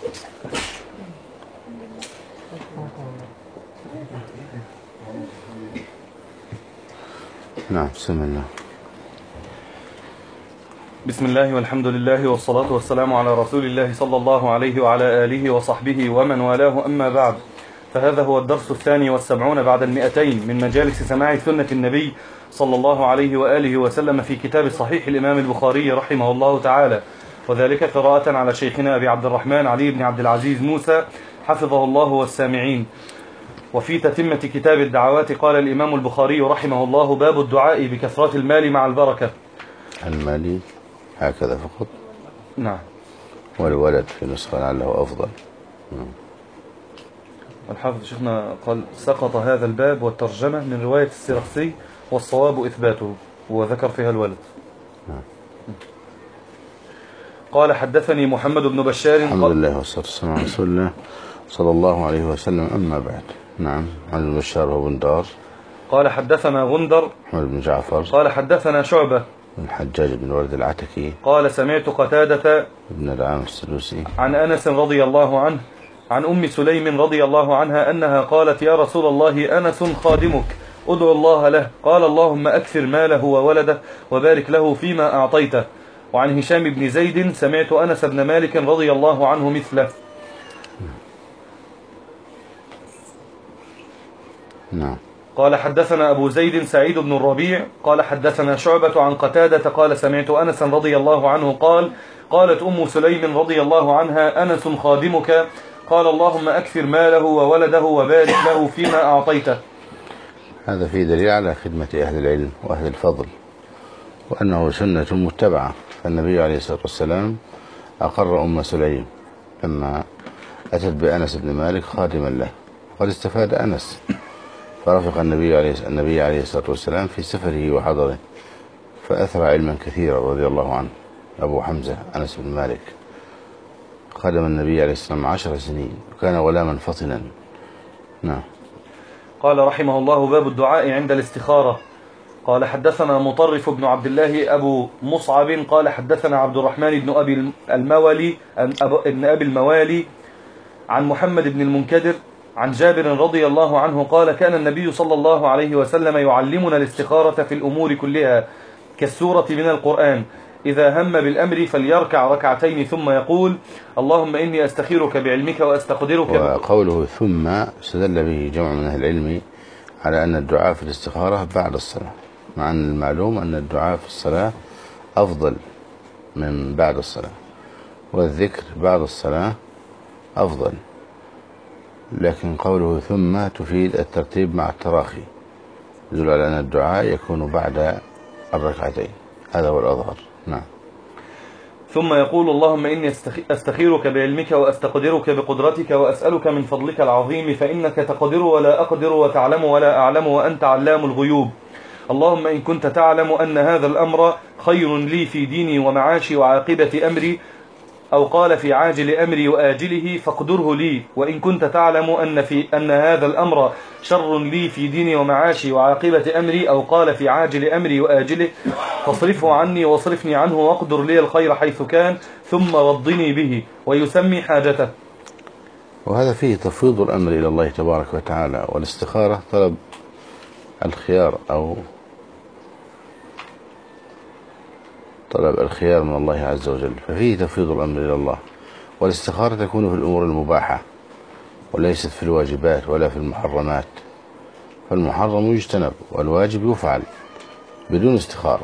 نعم. بسم الله. بسم الله والحمد لله والصلاة والسلام على رسول الله صلى الله عليه وعلى آله وصحبه ومن والاه، أما بعد، فهذا هو الدرس 72 بعد 200 من مجالس سماع سنة النبي صلى الله عليه وآله وسلم في كتاب صحيح الإمام البخاري رحمه الله تعالى، وذلك قراءة على شيخنا أبي عبد الرحمن علي بن عبد العزيز موسى حفظه الله والسامعين. وفي تتمة كتاب الدعوات قال الإمام البخاري رحمه الله: باب الدعاء بكثرة المال مع البركة. المال هكذا فقط؟ نعم. والولد في نسخة لعله أفضل. الحافظ شيخنا قال: سقط هذا الباب والترجمة من رواية السرخسي والصواب إثباته، وذكر فيها الولد. قال: حدثني محمد بن بشار. الحمد لله والصلاة والسلام على رسول الله صلى الله عليه وسلم، أما بعد. نعم. محمد بن بشار هو بن دار. قال: حدثنا غندر. محمد بن جعفر. قال: حدثنا شعبة. الحجاج بن ورد العتكي. قال: سمعت قتادة ابن العام السدوسي عن أنس رضي الله عنه عن أم سليم رضي الله عنها أنها قالت: يا رسول الله، أنس خادمك، ادعو الله له. قال: اللهم أكثر ماله وولده وبارك له فيما أعطيته. وعن هشام بن زيد: سمعت أنس بن مالك رضي الله عنه مثله. نعم. قال: حدثنا أبو زيد سعيد بن الربيع قال: حدثنا شعبة عن قتادة قال: سمعت أنس رضي الله عنه قال: قالت أم سليم رضي الله عنها: أنس خادمك. قال: اللهم أكثر ماله وولده وبارك له فيما أعطيته. هذا فيه دليل على خدمة أهل العلم وأهل الفضل، وأنه سنة متبعة. فالنبي عليه الصلاة والسلام أقر أم سليم لما أتت بأنس بن مالك خادما له، وقد استفاد أنس، فرفق النبي عليه الصلاة والسلام في سفره وحضره، فأثر علما كثيرا رضي الله عنه. أبو حمزة أنس بن مالك خدم النبي عليه الصلاة والسلام 10 سنين، وكان غلاما فطنا. نعم. قال رحمه الله: باب الدعاء عند الاستخارة. قال: حدثنا مطرف بن عبد الله أبو مصعب قال: حدثنا عبد الرحمن بن أبي الموالي عن محمد بن المنكدر عن جابر رضي الله عنه قال: كان النبي صلى الله عليه وسلم يعلمنا الاستخارة في الأمور كلها كالسورة من القرآن. إذا هم بالأمر فليركع ركعتين ثم يقول: اللهم إني أستخيرك بعلمك وأستقدرك. وقوله ثم استدل به جمع من أهل العلم على أن الدعاء في الاستخارة بعد الصلاة، مع أن المعلوم أن الدعاء في الصلاة أفضل من بعد الصلاة، والذكر بعد الصلاة أفضل، لكن قوله ثم تفيد الترتيب مع التراخي، يدل على أن الدعاء يكون بعد الركعتين. هذا هو الأظهر. نعم. ثم يقول: اللهم إني أستخيرك بعلمك وأستقدرك بقدرتك وأسألك من فضلك العظيم، فإنك تقدر ولا أقدر وتعلم ولا أعلم وأنت علام الغيوب. اللهم إن كنت تعلم أن هذا الأمر خير لي في ديني ومعاشي وعاقبة أمري، أو قال في عاجل أمري وآجله، فاقدره لي. وإن كنت تعلم أن هذا الأمر شر لي في ديني ومعاشي وعاقبة أمري، أو قال في عاجل أمري وآجله، فاصرفه عني واصرفني عنه، واقدر لي الخير حيث كان، ثم رضني به. ويسمي حاجته. وهذا فيه تفويض الأمر إلى الله تبارك وتعالى، والاستخارة طلب الخيار أو طلب الخيار من الله عز وجل، ففيه تفويض الأمر إلى الله. والاستخارة تكون في الأمور المباحة وليست في الواجبات ولا في المحرمات، فالمحرم يجتنب والواجب يفعل بدون استخارة.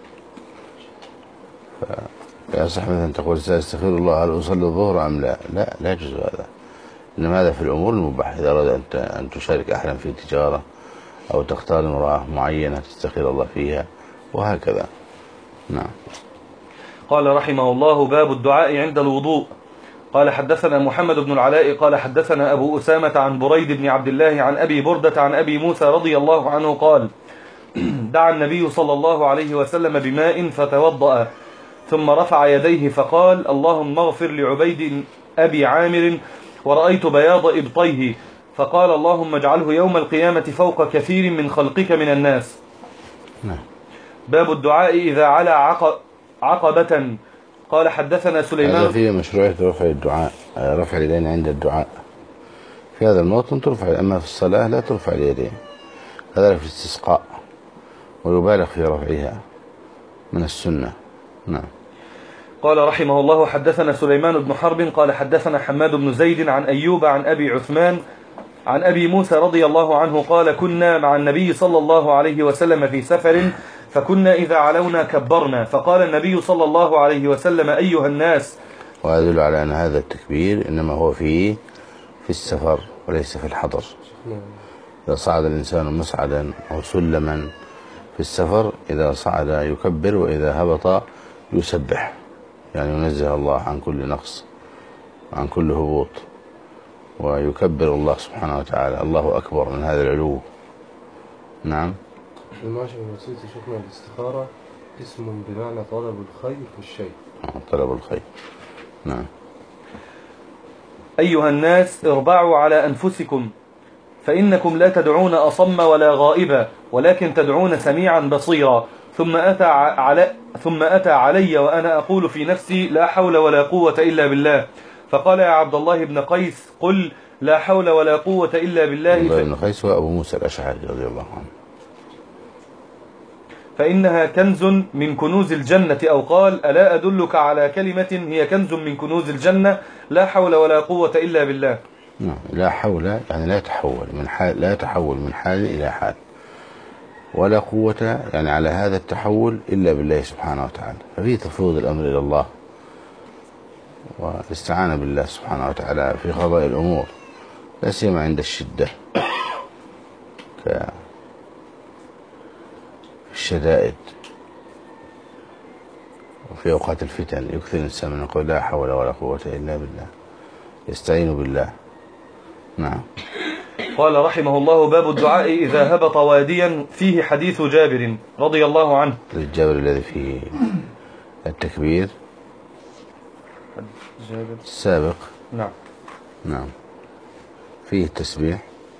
فيصح مثلا تقول: سأستخير الله هل أصلي الظهر أم لا؟ لا يجوز هذا، إنما هذا في الأمور المباحة. إذا أردت أن تشارك أحدا في تجارة أو تختار امرأة معينة تستخير الله فيها، وهكذا. نعم. قال رحمه الله: باب الدعاء عند الوضوء. قال: حدثنا محمد بن العلاء قال: حدثنا أبو أسامة عن بريد بن عبد الله عن أبي بردة عن أبي موسى رضي الله عنه قال: دعا النبي صلى الله عليه وسلم بماء فتوضأ، ثم رفع يديه فقال: اللهم اغفر لعبيد أبي عامر، ورأيت بياض إبطيه، فقال: اللهم اجعله يوم القيامة فوق كثير من خلقك من الناس. باب الدعاء إذا على عقبة قال حدثنا هذا سليمان. فيه مشروعية رفع الدعاء، رفع اليدين عند الدعاء. في هذا الموطن ترفع، أما في الصلاة لا ترفع اليدين. كذلك في الاستسقاء، ويبالغ في رفعها من السنة. نعم. قال رحمه الله حدثنا سليمان بن حرب قال حدثنا حماد بن زيد عن أيوب عن أبي عثمان عن أبي موسى رضي الله عنه قال كنا مع النبي صلى الله عليه وسلم في سفر فكنا إذا علونا كبرنا فقال النبي صلى الله عليه وسلم أيها الناس. ويدل على أن هذا التكبير إنما هو في السفر وليس في الحضر. إذا صعد الإنسان مصعدا أو سلما في السفر، إذا صعد يكبر، وإذا هبط يسبح، يعني ينزه الله عن كل نقص وعن كل هبوط، ويكبر الله سبحانه وتعالى. الله أكبر من هذا العلو. نعم. المعشر الوسيط شفنا الاستخارة اسم بمعنى طلب الخير في الشيء. طلب الخير. نعم. أيها الناس اربعوا على أنفسكم فإنكم لا تدعون أصم ولا غائبا ولكن تدعون سميعا بصيرا. ثم أتى علي وأنا أقول في نفسي لا حول ولا قوة إلا بالله. فقال يا عبد الله بن قيس قل لا حول ولا قوة إلا بالله. عبد الله بن قيس هو أبو موسى الأشعري رضي الله عنه. فإنها كنز من كنوز الجنة، أو قال ألا أدلك على كلمة هي كنز من كنوز الجنة لا حول ولا قوة إلا بالله. نعم. لا حول يعني لا يتحول من حال إلى حال، ولا قوة يعني على هذا التحول إلا بالله سبحانه وتعالى. ففي تفويض الأمر إلى الله والاستعانة بالله سبحانه وتعالى في قضاء الأمور، لا سيما عند الشدة كالشدائد، وفي أوقات الفتن يكثر الإنسان من يقول لا حول ولا قوة إلا بالله، يستعين بالله. نعم. قال رحمه الله باب الدعاء إذا هبط واديا، فيه حديث جابر رضي الله عنه. الجابر الذي فيه التكبير جابر السابق. نعم. نعم. فيه التسبيح.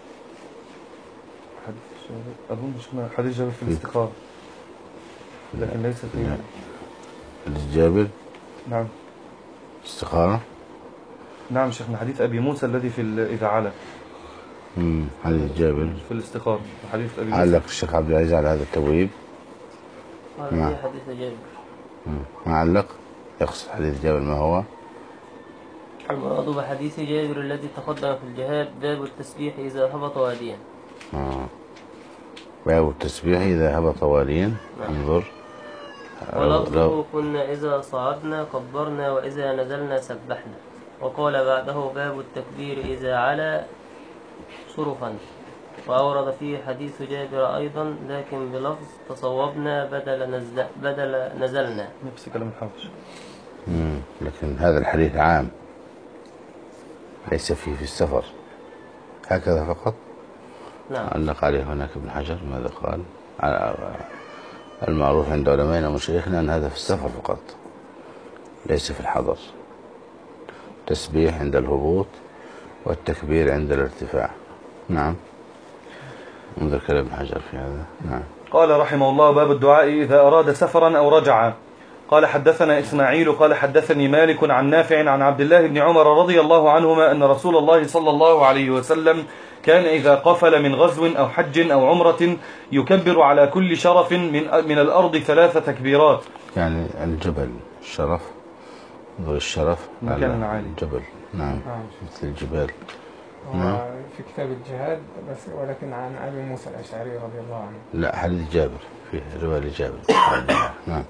أظن حديث جابر في الاستخارة، لكن ليس فيه. الجابر. نعم. استخارة. نعم شيخنا، حديث أبي موسى الذي في إذا على. حديث جابر في الاستخارة، حديث أبي موسى. علق الشيخ عبد العزيز على هذا التبويب. هذا حديث جابر. ما علق، يقصد حديث جابر ما هو؟ المراد بحديث جابر الذي تقدم في الجهاد باب التسبيح إذا هبط واديا. باب التسبيح إذا هبط واديا. انظر. ولفظه كنا إذا صعدنا كبرنا وإذا نزلنا سبحنا. وقال بعده باب التكبير إذا علا صرفا. وأورد فيه حديث جابر أيضا لكن بلفظ تصوبنا بدل نزلنا. نفس كلام الحافظ. لكن هذا الحديث عام، ليس فيه في السفر، هكذا فقط. نعم. علق عليه هناك ابن حجر. ماذا قال؟ المعروف عند علمائنا ومشايخنا أن هذا في السفر فقط، ليس في الحضر. تسبيح عند الهبوط والتكبير عند الارتفاع. نعم. انظر كلام ابن حجر في هذا. نعم. قال رحمه الله باب الدعاء إذا أراد سفرا أو رجع. قال حدثنا إسماعيل قال حدثني مالك عن نافع عن عبد الله بن عمر رضي الله عنهما أن رسول الله صلى الله عليه وسلم كان إذا قفل من غزو أو حج أو عمرة يكبر على كل شرف من الأرض 3 تكبيرات. يعني الجبل الشرف، انظر الشرف مكان عالي، الجبل. نعم. مثل الجبال. نعم. في كتاب الجهاد بس، ولكن عن أبي موسى الأشعري رضي الله عنه. لا، حديث جابر فيه رواية جابر. نعم.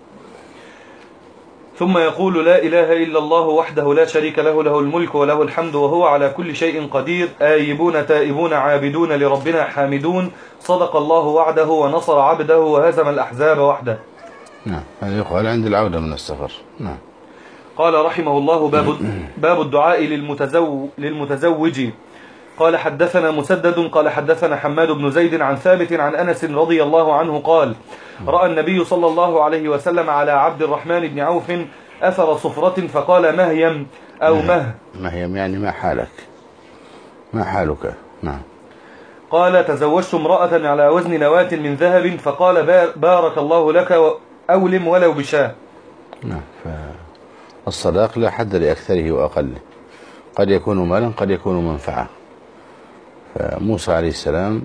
ثم يقول لا إله إلا الله وحده لا شريك له، له الملك وله الحمد وهو على كل شيء قدير، آيبون تائبون عابدون لربنا حامدون، صدق الله وعده ونصر عبده وهزم الأحزاب وحده. نعم. هذا يقال عند العودة من السفر. نعم. قال رحمه الله باب الدعاء للمتزوج. قال حدثنا مسدد قال حدثنا حماد بن زيد عن ثابت عن أنس رضي الله عنه قال رأى النبي صلى الله عليه وسلم على عبد الرحمن بن عوف أثر صفرة فقال مهيم أو مهيم يعني ما حالك، ما حالك. نعم. قال تزوجت امرأة على وزن نواة من ذهب فقال بارك الله لك أولم ولو بشاه. نعم. الصداق لا حد لأكثره وأقله، قد يكون مالا قد يكون منفعة. فموسى عليه السلام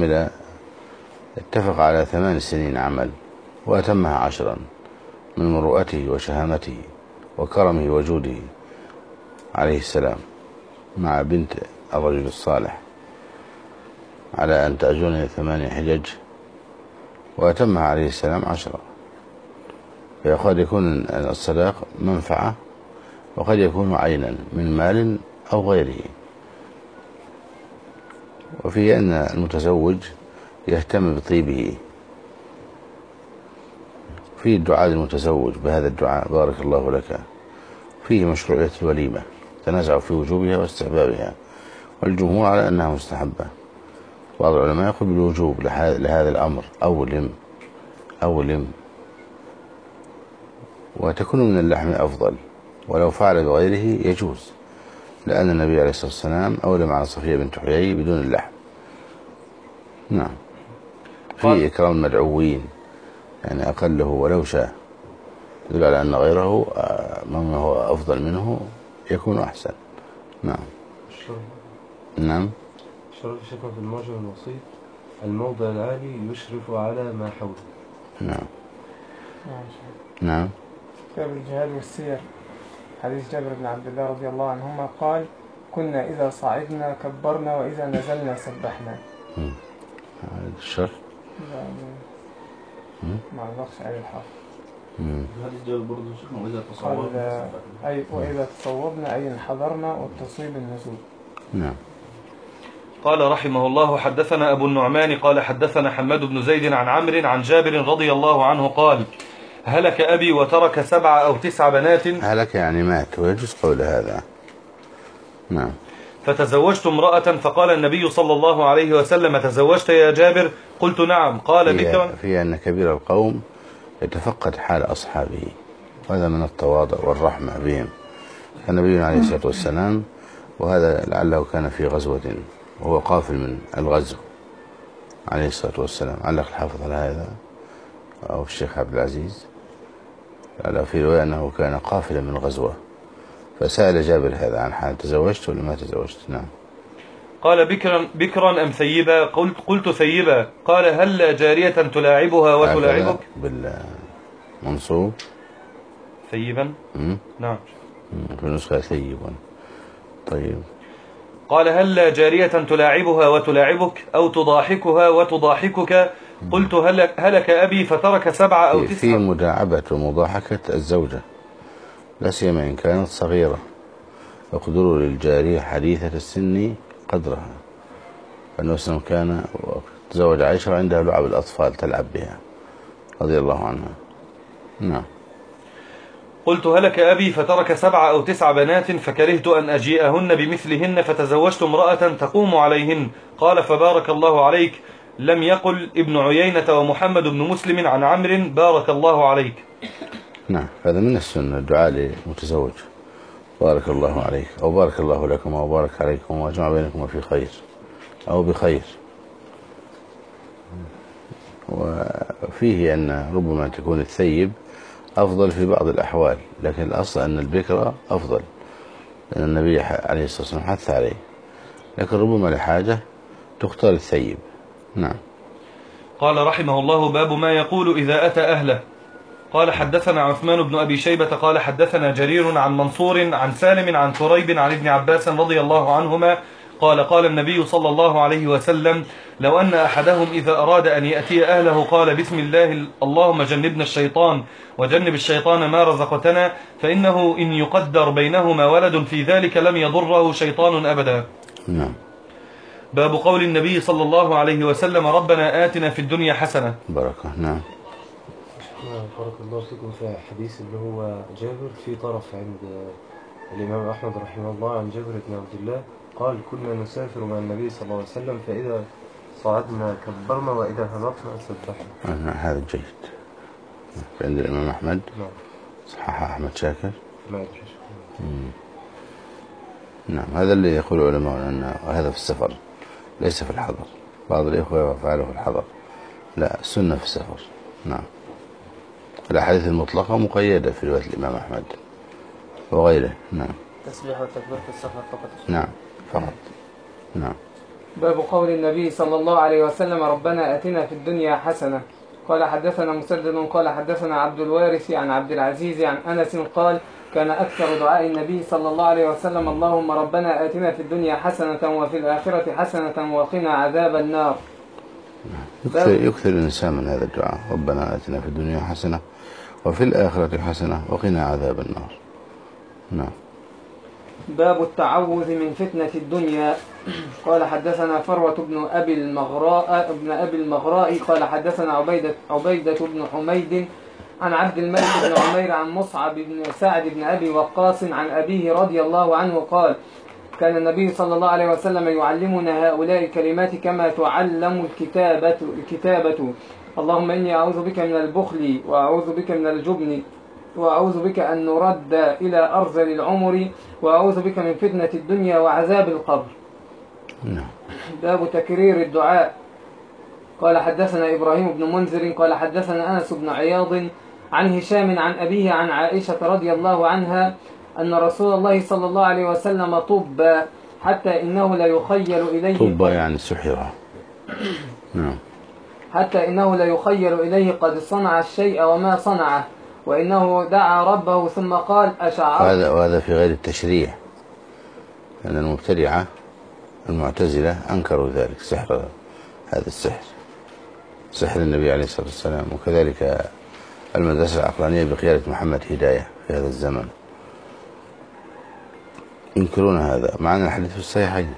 اتفق على 8 سنين عمل وأتمها 10 من مروءته وشهامته وكرمه وجوده عليه السلام مع بنت الرجل الصالح على أن تأجرني 8 حجج، وأتمها عليه السلام 10. فقد يكون الصداق منفعة وقد يكون عينا من مال أو غيره. وفي أن المتزوج يهتم بطيبه، في الدعاء المتزوج بهذا الدعاء بارك الله لك، فيه مشروعية الوليمة، تنازعوا في وجوبها واستحبابها، والجمهور على أنها مستحبة. بعض العلماء يقول بالوجوب لهذا الأمر أولم، وتكون من اللحم أفضل، ولو فعل بغيره يجوز، لأن النبي عليه الصلاة والسلام أولم على صفية بنت حيي بدون اللحم. نعم. في إكرام المدعوين، يعني أقله ولو شاء، يدل على أن غيره من هو أفضل منه يكون أحسن. نعم. نعم. الشرف شكل في المعجم الوسيط الموضع العالي يشرف على ما حوله. نعم. نعم. كتاب الجهاد والسير، حديث جابر بن عبد الله رضي الله عنهما قال: كنا إذا صعدنا كبرنا وإذا نزلنا سبحنا. هذا الشرح مع النقص على الحافظ. حديث جابر برضه شيخنا وإذا تصوبنا أي وإذا تصوبنا أي انحدرنا، والتصويب النزول. نعم. قال رحمه الله: حدثنا أبو النعمان قال حدثنا حماد بن زيد عن عمرو عن جابر رضي الله عنه قال: هلك أبي وترك 7 أو 9 بنات. هلك يعني مات، ويجوز قول هذا. نعم. فتزوجت امرأة، فقال النبي صلى الله عليه وسلم: تزوجت يا جابر؟ قلت نعم. قال: بكرا. في أن كبير القوم يتفقد حال أصحابه، وهذا من التواضع والرحمة بهم. النبي عليه الصلاة والسلام، وهذا لعله كان في غزوة وهو قافل من الغزو عليه الصلاة والسلام، علق الحافظ على هذا أو الشيخ عبد العزيز، على في رواية أنه كان قافلا من غزوة، فسأل جابر هذا عن حال تزوجت ولا ما تزوجت. نعم. قال: بكرا أم ثيبا؟ قلت ثيبا. قال: هل جارية تلاعبها وتلاعبك؟ بالمنصوب ثيبا. نعم. في نسخة ثيبا. طيب. قال: هل جارية تلاعبها وتلاعبك أو تضاحكها وتضاحكك؟ قلت: هلك أبي فترك 7 أو 9. في مداعبة ومضاحكة الزوجة، لا سيما إن كانت صغيرة، اقدروا للجارية حديثة السن قدرها. فالنبي صلى الله عليه وسلم كان تزوج عائشة وعندها لعب الأطفال تلعب بها رضي الله عنها. نعم. قلت: هلك أبي فترك 7 أو 9 بنات، فكرهت أن أجيئهن بمثلهن، فتزوجت امرأة تقوم عليهن. قال: فبارك الله عليك. لم يقل ابن عيينة ومحمد بن مسلم عن عمرو بارك الله عليك. نعم. هذا من السنة الدعاء للمتزوج، بارك الله عليك أو بارك الله لكم أو بارك عليكم وجمع بينكم في خير أو بخير. وفيه أن ربما تكون الثيب أفضل في بعض الأحوال، لكن الأصل أن البكرة أفضل، لأن النبي عليه الصلاة والسلام حث عليه، لكن ربما لحاجة تختار الثيب. نعم. قال رحمه الله: باب ما يقول إذا أتى أهله. قال: حدثنا عثمان بن أبي شيبة قال حدثنا جرير عن منصور عن سالم عن كريب عن ابن عباس رضي الله عنهما قال: قال النبي صلى الله عليه وسلم: لو أن أحدهم إذا أراد أن يأتي أهله قال: بسم الله اللهم جنبنا الشيطان وجنب الشيطان ما رزقتنا، فإنه إن يقدر بينهما ولد في ذلك لم يضره شيطان أبدا. نعم. باب قول النبي صلى الله عليه وسلم: ربنا آتنا في الدنيا حسنة. بركة. نعم. بارك الله فيكم. في حديث اللي هو جابر في طرف عند الإمام أحمد رحمه الله عن جابر بن عبد الله قال: كنا نسافر مع النبي صلى الله عليه وسلم، فإذا صعدنا كبرنا وإذا هبطنا سبحنا. هذا جيد. عند الإمام أحمد. نعم. صححه أحمد شاكر. ما أدري. نعم. هذا اللي يقول العلماء أن هذا في السفر ليس في الحضر. بعض الإخوة يفعله في الحضر، لا، السنة في السفر. نعم. الأحاديث المطلقة مقيدة في رواية الإمام أحمد وغيره. نعم. تسبيح والتكبير في السفر فقط. نعم فقط. نعم. باب قول النبي صلى الله عليه وسلم ربنا آتنا في الدنيا حسنة. قال حدثنا مسدد قال حدثنا عبد الوارث عن عبد العزيز عن أنس قال كان أكثر دعاء النبي صلى الله عليه وسلم اللهم ربنا آتنا في الدنيا حسنة وفي الآخرة حسنة وقنا عذاب النار. يكثر الإنسان من هذا الدعاء، ربنا آتنا في الدنيا حسنة وفي الآخرة حسنة وقنا عذاب النار. نعم. باب التعوذ من فتنة الدنيا. قال حدثنا فروة بن أبي المغراء قال حدثنا عبيدة بن حميد عن عبد الملك بن عمير عن مصعب بن سعد بن أبي وقاص عن أبيه رضي الله عنه قال كان النبي صلى الله عليه وسلم يعلمنا هؤلاء الكلمات كما تعلم الكتابة اللهم إني أعوذ بك من البخل وأعوذ بك من الجبن وأعوذ بك أن نرد إلى أرذل العمر وأعوذ بك من فتنة الدنيا وعذاب القبر. باب تكرير الدعاء. قال حدثنا إبراهيم بن منذر قال حدثنا أنس بن عياض عن هشام عن أبيه عن عائشة رضي الله عنها أن رسول الله صلى الله عليه وسلم طب حتى إنه لا يخيل إليه طب يعني سحر. نعم. حتى إنه لا يخيل إليه قد صنع الشيء وما صنعه وإنه دعا ربه ثم قال أشعرت. وهذا في غير التشريع، لأن المبتدعة المعتزلة أنكروا ذلك، سحر هذا السحر، سحر النبي عليه الصلاة والسلام، وكذلك المدرسة العقلانية بقيادة محمد هداية في هذا الزمن ينكرون هذا، مع أن الحديث في الصحيحين،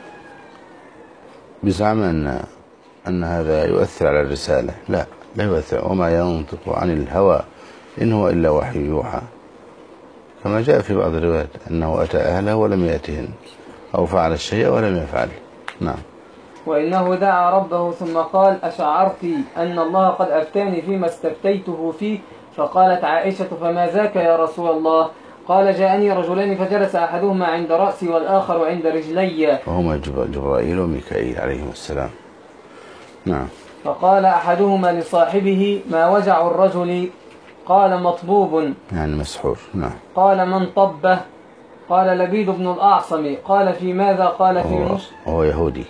بزعم أن هذا يؤثر على الرسالة. لا يؤثر، وما ينطق عن الهوى إن هو إلا وحي يوحى، كما جاء في بعض الروايات أنه أتى أهله ولم يأتهن أو فعل الشيء ولم يفعله. نعم. وإنه دعا ربه ثم قال أشعرت أن الله قد أفتاني فيما استفتيته فيه؟ فقالت عائشة فما ذاك يا رسول الله؟ قال جاءني رجلان فجلس أحدهما عند رأسي والآخر عند رجلي، وهما جبرائيل وميكائيل عليهم السلام. نعم. فقال أحدهما لصاحبه ما وجع الرجل؟ قال مطبوب يعني مسحور. نعم. قال من طبه؟ قال لبيد بن الأعصم. قال في ماذا؟ قال في مشط. هو يهودي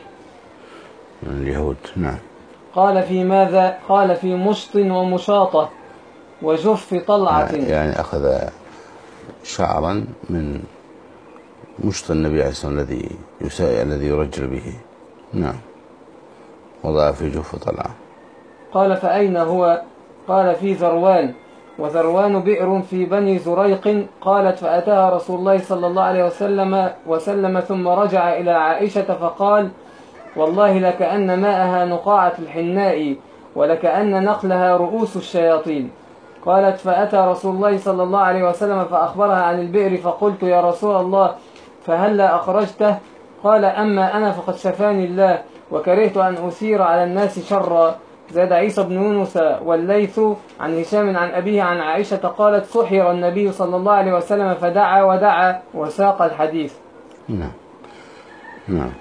من اليهود. نعم. قال في ماذا؟ قال في مشط ومشاطة وجف طلعة. يعني أخذ شعرا من مشط النبي عليه الصلاة والسلام الذي يرجل به. نعم. وضع في جف طلعة. قال فأين هو؟ قال في ذروان، وذروان بئر في بني زريق. قالت فأتاها رسول الله صلى الله عليه وسلم ثم رجع إلى عائشة فقال والله لكأن ماءها نقاعة الحناء ولكأن نقلها رؤوس الشياطين. قالت فأتى رسول الله صلى الله عليه وسلم فأخبرها عن البئر فقلت يا رسول الله فهلا أخرجته؟ قال أما أنا فقد شفاني الله وكرهت أن أثير على الناس شرا. زاد عيسى بن يونس والليث عن هشام عن أبيه عن عائشة قالت سحر النبي صلى الله عليه وسلم فدعا ودعا وساق الحديث. نعم. نعم.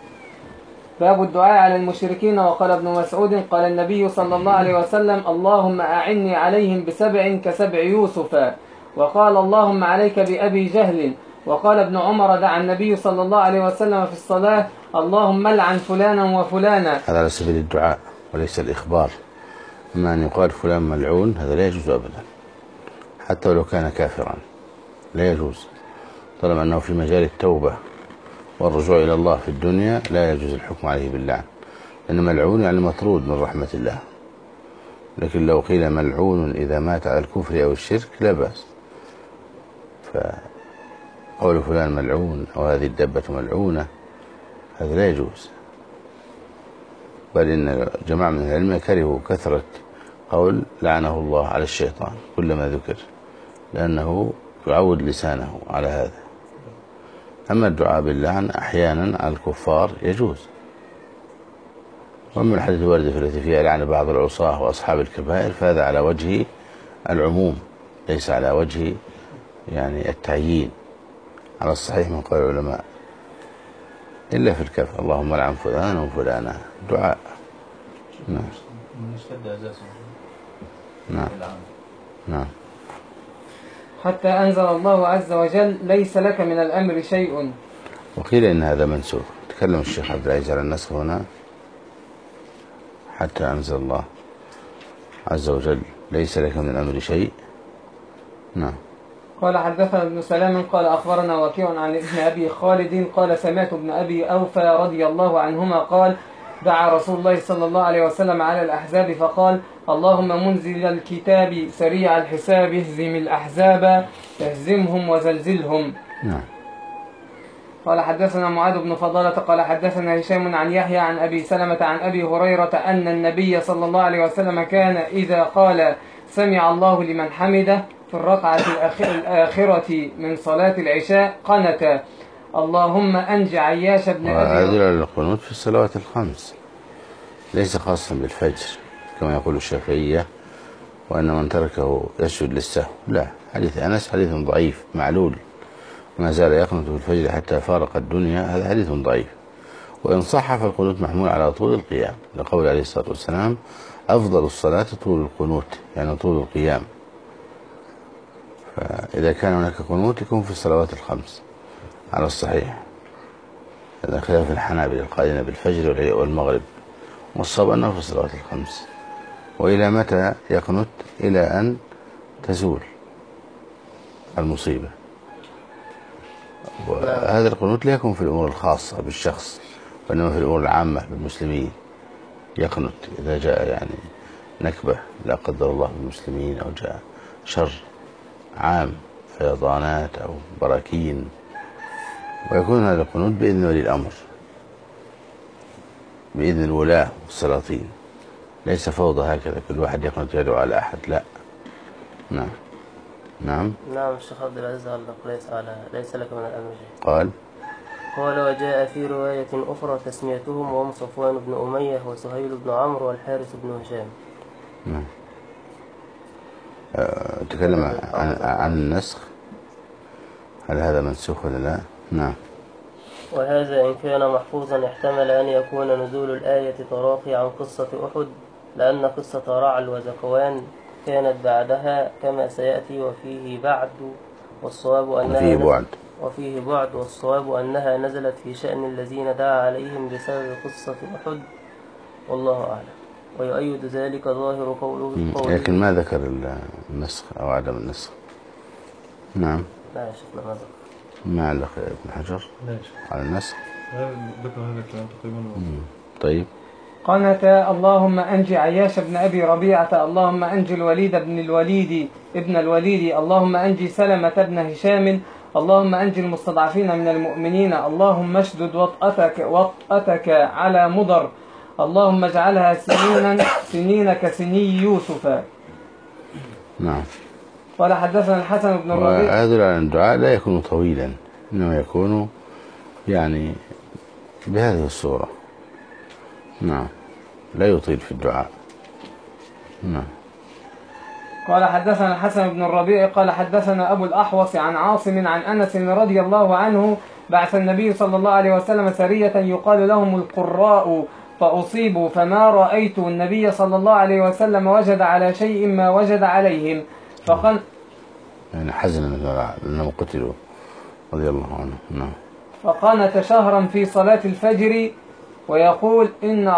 باب الدعاء على المشركين. وقال ابن مسعود قال النبي صلى الله عليه وسلم اللهم أعني عليهم بسبع كسبع يوسف. وقال اللهم عليك بأبي جهل. وقال ابن عمر دعا النبي صلى الله عليه وسلم في الصلاة اللهم لعن فلانا وفلانا. هذا على سبيل الدعاء وليس الإخبار. أما أن يقال فلان ملعون هذا لا يجوز أبدا، حتى ولو كان كافرا لا يجوز، طالما أنه في مجال التوبة والرجوع إلى الله في الدنيا لا يجوز الحكم عليه باللعن، لأن ملعون يعني مطرود من رحمة الله. لكن لو قيل ملعون إذا مات على الكفر أو الشرك لا بأس. فقول فلان ملعون أو هذه الدبة ملعونة هذا لا يجوز، بل إن جماعة من العلم كرهوا كثرة قول لعنه الله على الشيطان كلما ذكر، لأنه يعود لسانه على هذا. أما الدعاء باللعن أحيانا على الكفار يجوز. ومن الحديث الوارد في التي فيها لعن بعض العصاة وأصحاب الكبائر فهذا على وجه العموم ليس على وجه يعني التعيين على الصحيح من قول العلماء، إلا في الكفر اللهم لعن فلان وفلانا دعاء. نعم. نعم. نعم. نعم. حتى أنزل الله عز وجل ليس لك من الأمر شيء. وقيل إن هذا منسوخ. تكلم الشيخ عبد العزيز على النسخ هنا. حتى أنزل الله عز وجل ليس لك من الأمر شيء. نعم. قال حدثنا ابن سلام قال أخبرنا وكيع عن ابن أبي خالد قال سمعت ابن أبي أوفى رضي الله عنهما قال دعا رسول الله صلى الله عليه وسلم على الأحزاب فقال اللهم منزل الكتاب سريع الحساب اهزم الأحزاب اهزمهم وزلزلهم. نعم. قال حدثنا معاذ بن فضالة قال حدثنا هشام عن يحيى عن أبي سلمة عن أبي هريرة أن النبي صلى الله عليه وسلم كان إذا قال سمع الله لمن حمده في الركعة الآخرة من صلاة العشاء قنت اللهم أنج عياش بن أبي. وهذا القنوت في الصلوات الخمس ليس خاصا بالفجر كما يقول الشافعية وأن من تركه يسجد للسهو. لا، حديث أنس حديث ضعيف معلول، ما زال يقنط في الفجر حتى فارق الدنيا، هذا حديث ضعيف. وإن صح فالقنوت محمول على طول القيام، لقول عليه الصلاة والسلام أفضل الصلاة طول القنوت، يعني طول القيام. فإذا كان هناك قنوت يكون في الصلوات الخمس على الصحيح، هذا خلاف الحنابلة القائلين بالفجر والمغرب، والصواب أنه في الصلوات الخمس. وإلى متى يقنت؟ إلى أن تزول المصيبة. وهذا القنوت لا يكون في الأمور الخاصة بالشخص، وإنما في الأمور العامة بالمسلمين يقنت إذا جاء يعني نكبة لا قدر الله بالمسلمين، أو جاء شر عام فيضانات أو براكين، ويكون هذا القنوت بإذن ولي الأمر، بإذن الولاة والسلاطين، ليس فوضى هكذا كل واحد يقنط يدعو على أحد، لا. نعم. نعم. نعم الشيخ عبد العزيز علق ليس لك من الأمر شيء. قال وجاء في رواية أخرى تسميتهم وهم صفوان بن أمية وسهيل بن عمرو والحارث بن هشام. نعم. تكلم عن النسخ، هل هذا منسوخ ولا لا؟ نعم. وهذا إن كان محفوظا احتمل أن يكون نزول الآية تراخي عن قصة أحد، لأن قصة رعل وذكوان كانت بعدها كما سيأتي، وفيه بعد والصواب أنها نزلت في شأن الذين دعا عليهم بسبب قصة أحد، والله أعلم. ويؤيد ذلك ظاهر قوله لكن ما ذكر النسخ أو عدم النسخ. نعم. لا يا شيخنا ما ذكر. ما علق ابن حجر على النسخ؟ ذكر هذا الكلام تقريبا. طيب. قنت اللهم أنج عياش بن أبي ربيعة، اللهم أنج الوليد ابن الوليد، اللهم أنج سلمة بن هشام، اللهم أنج المستضعفين من المؤمنين، اللهم اشدد وطأتك على مضر، اللهم اجعلها سنين كسني يوسف. نعم. قال حدثنا الحسن بن الربيع. وهذا الدعاء لا يكون طويلا، إنما يكون يعني بهذه الصورة. نعم، لا يطيل في الدعاء. نعم. قال حدثنا الحسن بن الربيع قال حدثنا أبو الأحوص عن عاصم عن أنس رضي الله عنه بعث النبي صلى الله عليه وسلم سرية يقال لهم القراء فأصيبوا، فما رأيت النبي صلى الله عليه وسلم وجد على شيء ما وجد عليهم، يعني حزنا لأنهم قتلوا رضي الله عنه. نعم. فقنت شهرا في صلاة الفجر ويقول إن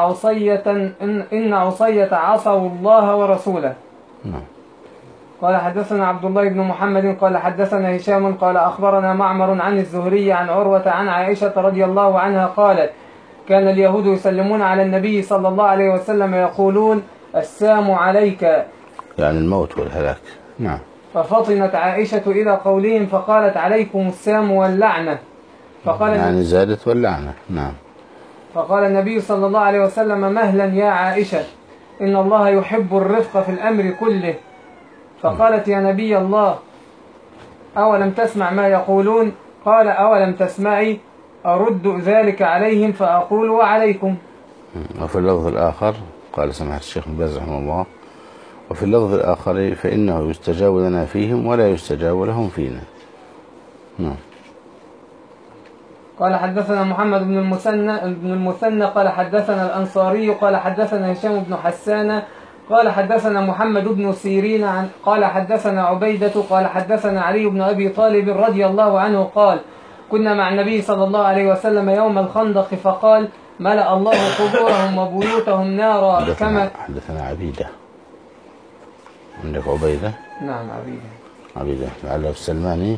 عصية عصوا الله ورسوله. نعم. قال حدثنا عبد الله بن محمد قال حدثنا هشام قال أخبرنا معمر عن الزهري عن عروة عن عائشة رضي الله عنها قالت كان اليهود يسلمون على النبي صلى الله عليه وسلم يقولون السام عليك، يعني الموت والهلاك. نعم. ففطنت عائشة إلى قولهم فقالت عليكم السام واللعنة، يعني زادت واللعنة. نعم. فقال النبي صلى الله عليه وسلم مهلا يا عائشة إن الله يحب الرفق في الأمر كله. فقالت يا نبي الله أولم تسمع ما يقولون؟ قال أولم تسمعي أرد ذلك عليهم فأقول وعليكم. وفي اللفظ الآخر قال سماحة الشيخ ابن باز رحمه الله وفي اللفظ الآخر فإنه يستجاب لنا فيهم ولا يستجاب لهم فينا. نعم. قال حدثنا محمد بن المثنى قال حدثنا الأنصاري قال حدثنا هشام بن حسان قال حدثنا محمد بن سيرين قال حدثنا عبيدة قال حدثنا علي بن أبي طالب رضي الله عنه قال كنا مع النبي صلى الله عليه وسلم يوم الخندق فقال ملأ الله قبورهم وبيوتهم نارا كما حدثنا عبيدة. عندك عبيدة؟ نعم عبيدة. عبيدة لعله السلماني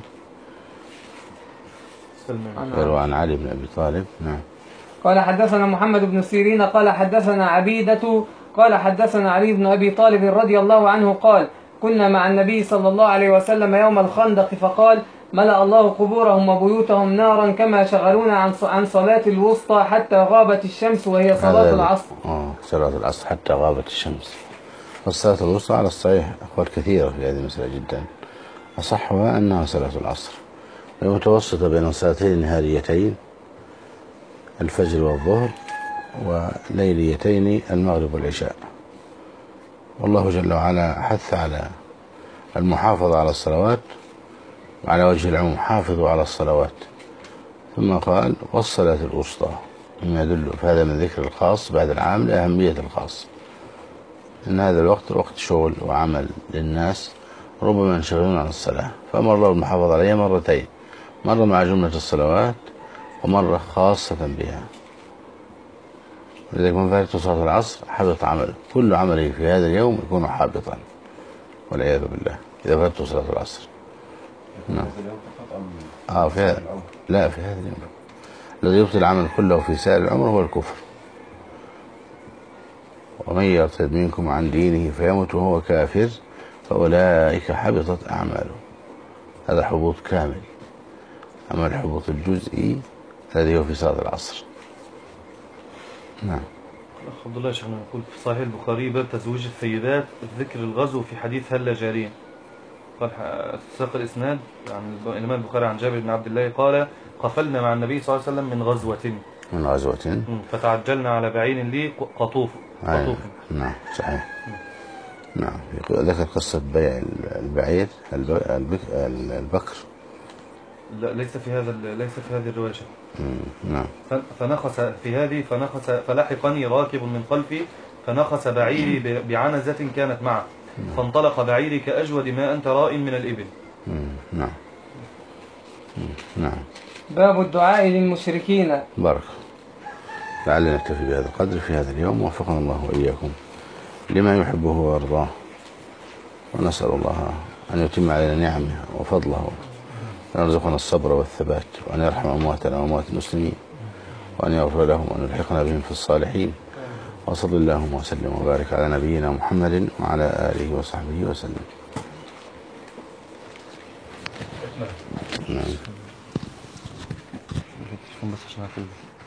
يروى عن علي بن أبي طالب. نعم. قال حدثنا محمد بن سيرين قال حدثنا عبيدة قال حدثنا علي بن أبي طالب رضي الله عنه قال كنا مع النبي صلى الله عليه وسلم يوم الخندق فقال ملأ الله قبورهم وبيوتهم نارا كما شغلونا عن صلاة الوسطى حتى غابت الشمس وهي صلاة العصر. صلاة العصر حتى غابت الشمس. والصلاة الوسطى على الصحيح أقوال كثيرة في هذه المسألة جدا، أصحها أنها صلاة العصر، وهي متوسطة بين الصلاتين النهاريتين الفجر والظهر وليليتين المغرب والعشاء. والله جل وعلا حث على المحافظة على الصلوات وعلى وجه العموم حافظوا على الصلوات، ثم قال والصلاة الوسطى، مما يدل فهذا من ذكر الخاص بعد العام لأهمية الخاص، إن هذا الوقت وقت شغل وعمل للناس ربما ينشغلون عن الصلاة، فأمر الله المحافظة عليها مرتين، مرة مع جملة الصلوات ومرة خاصة بها. ولذلك من فاتته صلاة العصر حبط عمله، كل عمله في هذا اليوم يكون حابطا والعياذ بالله إذا فاتته صلاة العصر. نعم. في هذا لا في هذا اليوم الذي يبطل العمل كله في سائر العمر هو الكفر. ومن يرتد منكم عن دينه فيمت وهو كافر فأولئك حبطت أعماله. هذا حبوط كامل. أما الحبوط الجزئي الذي هو في صلاة العصر. نعم. الأخ عبد الله شيخنا يقول في صحيح البخاري باب تزويج السيدات ذكر الغزو في حديث هلا جاريا. قال ساق الإسناد عن الإمام البخاري عن جابر بن عبد الله قال قفلنا مع النبي صلى الله عليه وسلم من غزوة فتعجلنا على بعير لي قطوف. نعم صحيح. نعم. ذكر قصة بيع البعير البكر. لا ليس في هذه الرواية. نعم. فنخس فلحقني راكب من خلفي فنخس بعيري بعنزة كانت معه فانطلق بعيري كأجود ما أنت راء من الإبل. نعم. نعم. باب الدعاء للمشركين. بارك. لعلنا نكتفي بهذا القدر في هذا اليوم، وفقنا الله وإياكم لما يحبه ويرضاه، ونسأل الله أن يتم علينا نعمه وفضله، وأن يرزقنا الصبر والثبات، وأن يرحم أمواتنا وأموات المسلمين، وأن يغفر لهم وأن يلحقنا بهم في الصالحين. وصلى اللهم وسلم وبارك على نبينا محمد وعلى آله وصحبه وسلم. نعم.